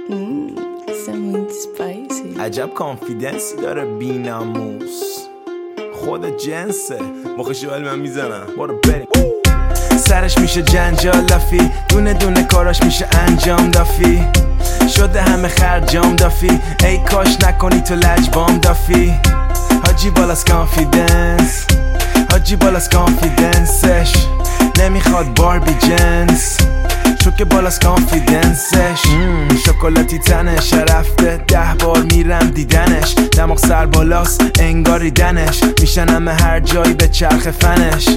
عجب کانفیدنسی داره بیناموس، خود جنسه مخشو ولی من میزنم. برو بریم. سرش میشه جنجال لافی، دونه دونه کاراش میشه انجام دافی، شده همه خرجام دافی، ای کاش نکنی تو لجبام دافی. حاجی بالاس کانفیدنس، حاجی بالاس کانفیدنسش، نمیخواد باربی جنس چون که بالاس کانفیدنسش. شکلاتی تنش رفته 10 بار میرم دیدنش، دماغ سر بالاس انگاری دنش، میشنم هر جایی به چرخ فنش.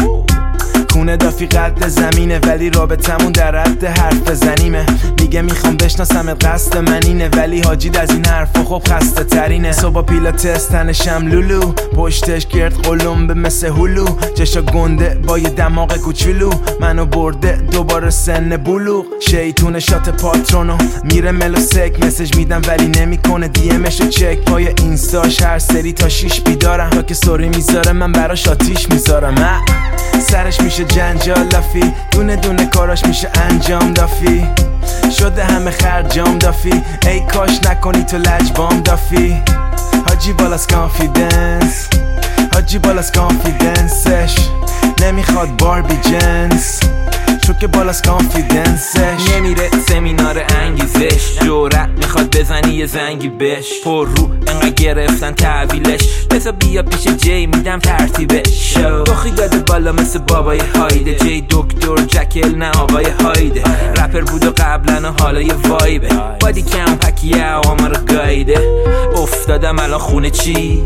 کونه دافی قد زمینه ولی رابطمون در حد حرف بزنیمه، میگه میخوام بشناسمت قصد من اینه، ولی حاجید از این حرفا خب خسته ترینه. صبح پیلاتس تنشم لولو، پشتش گرد قلمبه مثل هلو، چشا گنده با یه دماغ کوچولو، منو برده دوباره سن بلوغ. شیطون شات پاترونو میره ملو سک، مسج میدم ولی نمیکنه دیمشو چک، پای اینستاش هر سری تا 6 بیدارم، تا که سوری میذاره من براش آتیش میذارم. سرش میشه جنجال لافی، دونه دونه کاراش میشه انجام دافی، شده همه خرجام دافی، ای کاش نکنی تو لجبام دافی. حاجی بالاس کانفیدنس، حاجی بالاس کانفیدنسش، نمیخواد باربی جنس چون که بالاس کانفیدنسش. نمیره سمینار انگیزش، جرأت میخواد بزنی یه زنگی بش، پر رو انقدر گرفتن تحویلش، بذار بیا پیش جی میدم ترتیبش. دخی داده بالا مثل بابای هایده، جی دکتر جکل نه آقای هایده، رپر بود و قبلا و حالا یه وایبه، بادی کم پکیه آما رو گایده. افتادم الان خونه چی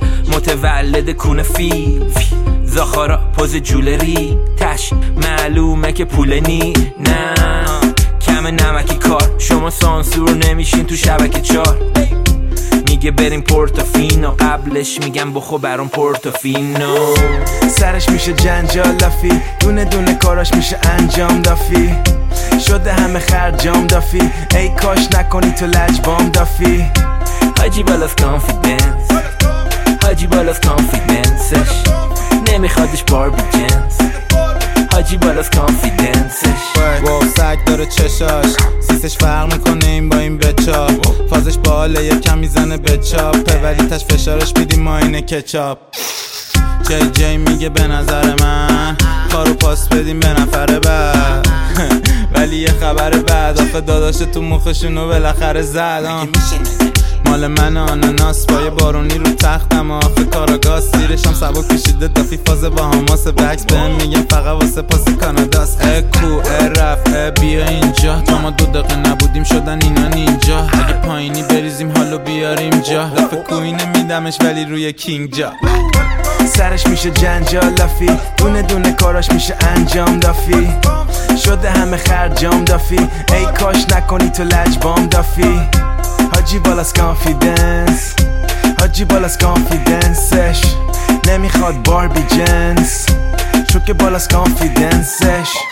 متولد کونه فیل، زاخارا پوز جولری تش، معلومه که پول نی نه کم نمکی کار، شما سانسور نمیشین تو شبکه 4. میگه بریم پورتوفینو، قبلش میگم بخو برام پورتوفینو. سرش میشه جنجال لافی، دونه دونه کاراش میشه انجام دافی، شده همه خرجام دافی، ای کاش نکنی تو لجبام دافی. حاجی بالاس کانفیدنس، حاجی بالاس کانفیدنسش، نمیخوادش باربی جنس، حاجی بالاس کانفیدنسش. واو سگ داره چشاش، سیسش فرق میکنه این با این بچا، فازش باله یکم میزنه بچاپه ولی تش فشارش میدیم ما اینه کچاپ. جی میگه به نظر من کارو پاس بدیم به نفر بعد ولی یه خبر بعد آخه داداش تو مخشونو بالاخره زد. مال من آناناس با یه بارونی رو تختم، آخه کاراگاز زیرشم سبک کشیده دافی، فاز با هماس بکس بهم میگم فقط واسه پاس کاناداست. کو رفت بیا اینجا، تا ما 2 دقیقه نبودیم شدن اینا نینجا، اگه پایینی بریزیم حالو بیاریم جا، لفه کوی نمیدمش ولی روی کینگ جا. سرش میشه جنجال لافی، دونه دونه کاراش میشه انجام دافی، شده همه خرجام دافی، ای کاش نکنی تو لجبام دافی. حاجی بالاس کانفیدنس، حاجی بالاس کانفیدنسش، نمیخواد باربی جنس چون که بالاس کانفیدنسش.